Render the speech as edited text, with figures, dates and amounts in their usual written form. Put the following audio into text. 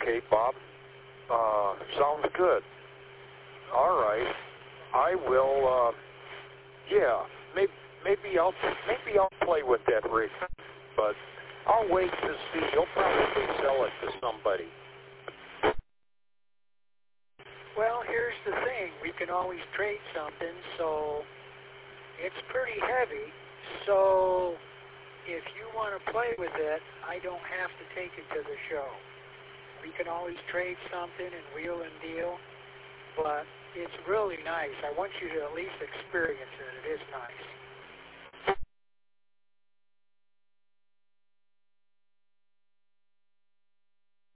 Okay, Bob. Sounds good. All right. I will. Yeah. Maybe I'll play with that rig, but I'll wait to see. You'll probably sell it to somebody. Well, here's the thing. We can always trade something, so it's pretty heavy. So if you want to play with it, I don't have to take it to the show. We can always trade something and wheel and deal, but it's really nice. I want you to at least experience it. It is nice.